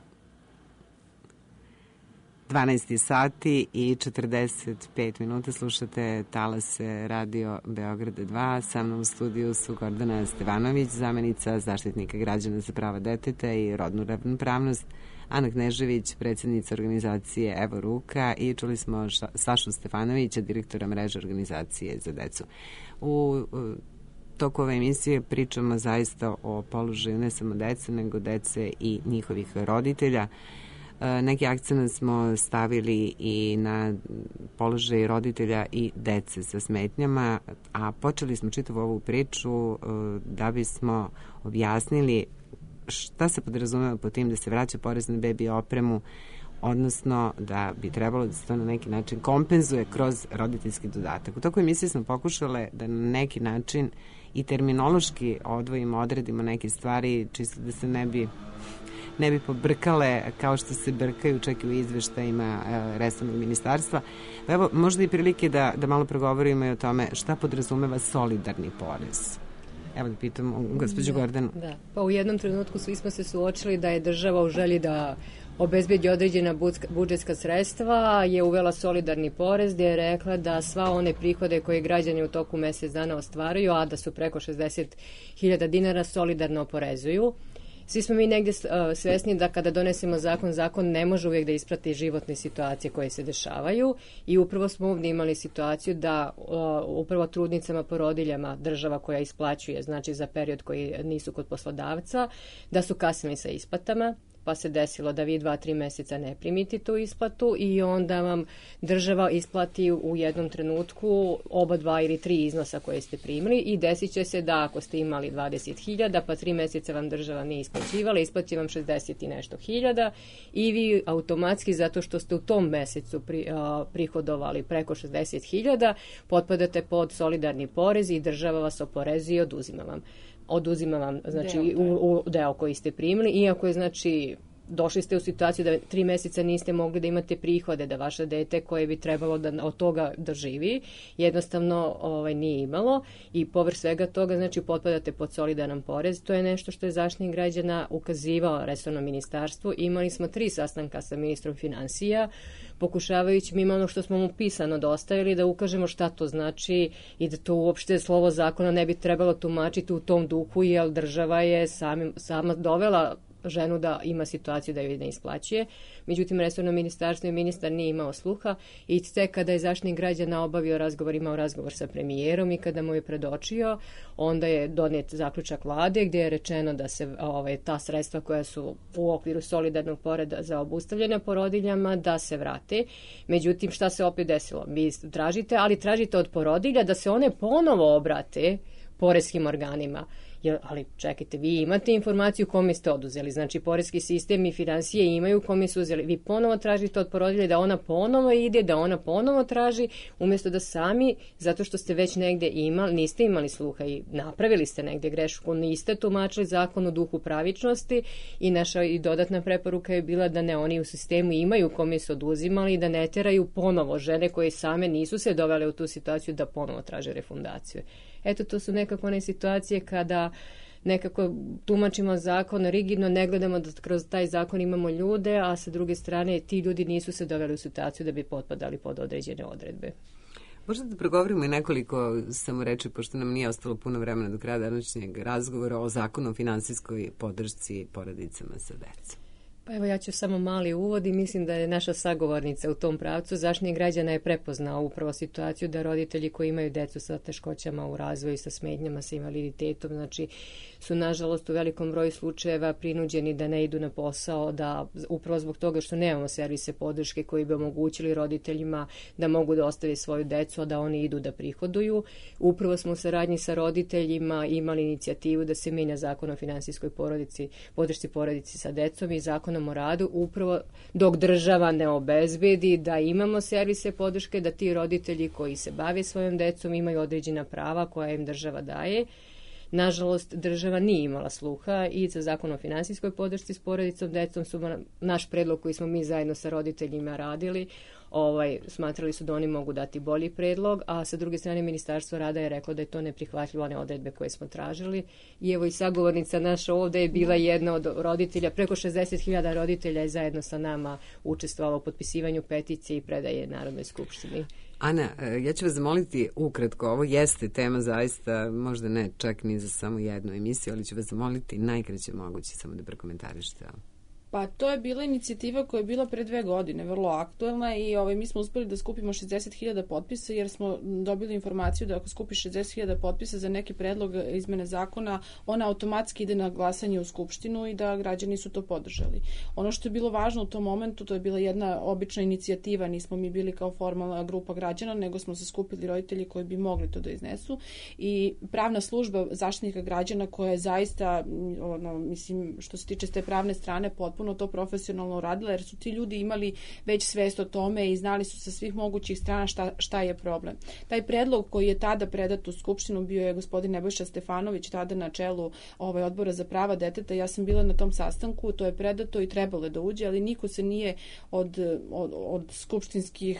12 sati i 45 minuta slušate Talase Radio Beograda 2. Sa mnom u studiju su Gordana Stevanović, zamenica zaštitnika građana za prava deteta i rodnu ravnopravnost, Ana Knežević, predsjednica organizacije Evo Ruka i čuli smo Sašu Stefanovića, direktora mreže organizacije za decu. U toku ove emisije pričamo zaista o položaju ne samo dece, nego dece i njihovih roditelja. Neki akcent smo stavili i na položaj roditelja i dece sa smetnjama, a počeli smo čitavu ovu priču da bismo objasnili šta se podrazumeva po tim da se vraća porez na bebi opremu, odnosno da bi trebalo da se to na neki način kompenzuje kroz roditeljski dodatak. U toku emisije smo pokušale da na neki način i terminološki odvojimo, odredimo neke stvari, čisto da se ne bi pobrkale kao što se brkaju čak i u izveštajima resornog ministarstva. Evo, možda i prilike da malo progovorimo i o tome šta podrazumeva solidarni porez. Evo da pitam gospođu Gordanu. Da, pa u jednom trenutku svi smo se suočili da je država u želji da obezbedi određena budžetska sredstva, je uvela solidarni porez gdje je rekla da sva one prihode koje građani u toku mjesec dana ostvaruju, a da su preko 60.000 dinara, solidarno oporezuju. Svi smo mi negdje svesni da kada donesemo zakon ne može uvijek da isprati životne situacije koje se dešavaju i upravo smo ovdje imali situaciju da upravo trudnicama, porodiljama država koja isplaćuje, znači za period koji nisu kod poslodavca, da su kasnili sa isplatama, pa se desilo da vi 2-3 mjeseca ne primite tu isplatu i onda vam država isplati u jednom trenutku oba 2 ili 3 iznosa koje ste primili i desit će se da ako ste imali 20.000 pa 3 mjeseca vam država nije isplaćivala, isplati vam 60 i nešto hiljada i vi automatski zato što ste u tom mjesecu prihodovali preko 60.000 potpadate pod solidarni porez i država vas oporezuje i oduzima vam znači deo koji ste primili, iako je znači došli ste u situaciju da 3 mjeseca niste mogli da imate prihode, da vaše dete koje bi trebalo da od toga da živi, jednostavno nije imalo i povrh svega toga znači potpadate pod solidaran porez. To je nešto što je Zaštitnik građana ukazivao resornom ministarstvu. Imali smo 3 sastanka sa ministrom financija, pokušavajući mimo ono što smo mu pisano dostavili da ukažemo šta to znači i da to uopšte slovo zakona ne bi trebalo tumačiti u tom duhu, jer država je sama dovela ženu da ima situaciju da joj ne isplaćuje. Međutim, resorno ministarstvo i ministar nije imao sluha i tek kada je Zaštitnik građana imao razgovor sa premijerom i kada mu je predočio, onda je donijet zaključak vlade gdje je rečeno da se ta sredstva koja su u okviru solidarnog poreza za obustavljene porodiljama da se vrate. Međutim, šta se opet desilo? Vi tražite od porodilja da se one ponovo obrate poreskim organima. Ali čekajte, vi imate informaciju kome ste oduzeli, znači poreski sistem i financije imaju kome su uzeli. Vi ponovo tražite od porodilje da ona ponovo ide, da ona ponovo traži, umjesto da sami, zato što ste već negdje niste imali sluha i napravili ste negdje grešku, niste tumačili zakon u duhu pravičnosti i naša i dodatna preporuka je bila da ne oni u sistemu imaju kome su oduzimali i da ne teraju ponovo žene koje same nisu se dovele u tu situaciju da ponovo traže refundaciju. Eto, to su nekako one situacije kada nekako tumačimo zakon rigidno, ne gledamo da kroz taj zakon imamo ljude, a sa druge strane ti ljudi nisu se doveli u situaciju da bi potpadali pod određene odredbe. Možda da progovorimo i nekoliko samo reči, pošto nam nije ostalo puno vremena do kraja današnjeg razgovora o zakonu o finansijskoj podršci porodicama sa decom. Pa evo ja ću samo mali uvod i mislim da je naša sagovornica u tom pravcu. Zaštitnik građana je prepoznao upravo situaciju da roditelji koji imaju decu sa teškoćama u razvoju, sa smetnjama, sa invaliditetom, znači su nažalost u velikom broju slučajeva prinuđeni da ne idu na posao, da upravo zbog toga što nemamo servise podrške koji bi omogućili roditeljima da mogu da ostave svoju decu, a da oni idu da prihoduju. Upravo smo u saradnji sa roditeljima imali inicijativu da se mijenja zakon o finansijskoj podršci porodici sa decom i zakonom o radu, upravo dok država ne obezbedi da imamo servise podrške, da ti roditelji koji se bave svojom decom imaju određena prava koja im država daje. Nažalost, država nije imala sluha i za zakon o finansijskoj podršci s porodicom decom su naš predlog koji smo mi zajedno sa roditeljima radili, smatrali su da oni mogu dati bolji predlog, a sa druge strane Ministarstvo rada je reklo da je to neprihvatljivo, one odredbe koje smo tražili. I evo i sagovornica naša ovdje je bila jedna od roditelja, preko 60.000 roditelja je zajedno sa nama učestvovalo u potpisivanju peticije i predaje Narodnoj skupštini. Ana, ja ću vas zamoliti ukratko, ovo jeste tema zaista, možda ne čak ni za samo jednu emisiju, ali ću vas zamoliti najkraće moguće samo da prokomentarišete ovo. Pa to je bila inicijativa koja je bila pre 2 godine, vrlo aktuelna i mi smo uspeli da skupimo 60.000 potpisa jer smo dobili informaciju da ako skupiš 60.000 potpisa za neki predlog izmene zakona, ona automatski ide na glasanje u Skupštinu i da građani su to podržali. Ono što je bilo važno u tom momentu, to je bila jedna obična inicijativa, nismo mi bili kao formalna grupa građana, nego smo se skupili roditelji koji bi mogli to da iznesu i pravna služba Zaštitnika građana koja je zaista, mislim, što se tiče s te pravne strane, potpuno to profesionalno radila, jer su ti ljudi imali već svest o tome i znali su sa svih mogućih strana šta je problem. Taj predlog koji je tada predat u Skupštinu bio je gospodin Nebojša Stefanović, tada na čelu Odbora za prava deteta. Ja sam bila na tom sastanku, to je predato i trebalo da uđe, ali niko se nije od skupštinskih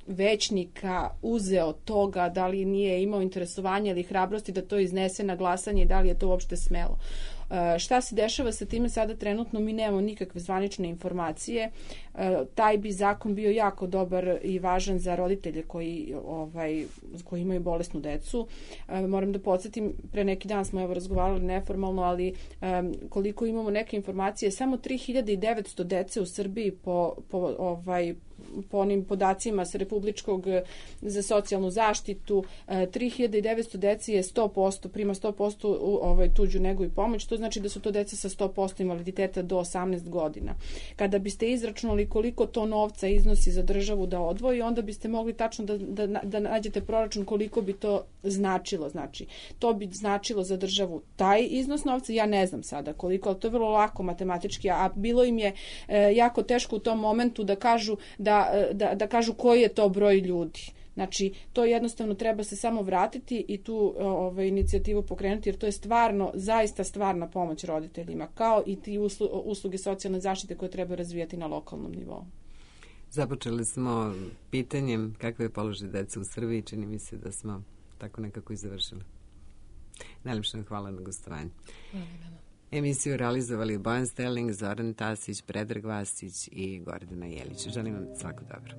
većnika uzeo toga, da li nije imao interesovanja ili hrabrosti da to iznese na glasanje i da li je to uopšte smelo. Šta se dešava sa time sada trenutno, mi nemamo nikakve zvanične informacije. Taj bi zakon bio jako dobar i važan za roditelje koji imaju bolesnu decu. Moram da podsjetim, pre neki dan smo razgovarali neformalno, ali koliko imamo neke informacije, samo 3900 dece u Srbiji po onim podacima sa Republičkog za socijalnu zaštitu, 3900 deci je 100%, prima 100% tuđu negu i pomoć. To znači da su to deca sa 100% invaliditeta do 18 godina. Kada biste izračunali koliko to novca iznosi za državu da odvoji, onda biste mogli tačno da nađete proračun koliko bi to značilo. Znači, to bi značilo za državu taj iznos novca, ja ne znam sada koliko, ali to je vrlo lako matematički, a bilo im je jako teško u tom momentu da kažu da kažu koji je to broj ljudi. Znači, to jednostavno treba se samo vratiti i tu inicijativu pokrenuti, jer to je stvarno, zaista stvarna pomoć roditeljima, kao i ti usluge socijalne zaštite koje treba razvijati na lokalnom nivou. Započeli smo pitanjem kakve je položaj deca u Srbiji, čini mi se da smo tako nekako i završili. Najlepše hvala na gostovanju. Emisiju realizovali Bojan Sterling, Zoran Tasić, Predrag Vasić i Gordana Jelić. Želim vam svako dobro.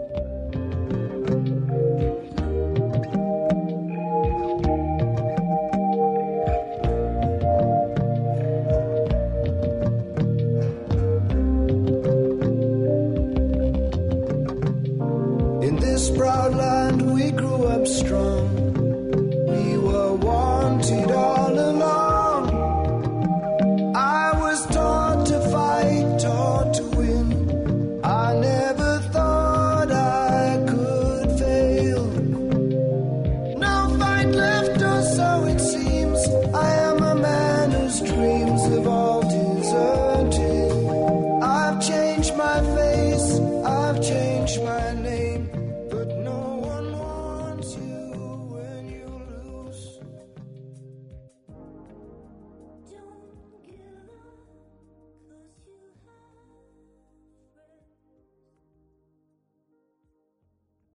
In this proud land we grew up strong. We were wanted all along. I was taught to fight, taught to win. I never thought I could fail. No fight left, or so it seems. I am a man whose dreams have all deserted. I've changed my face, I've changed my name.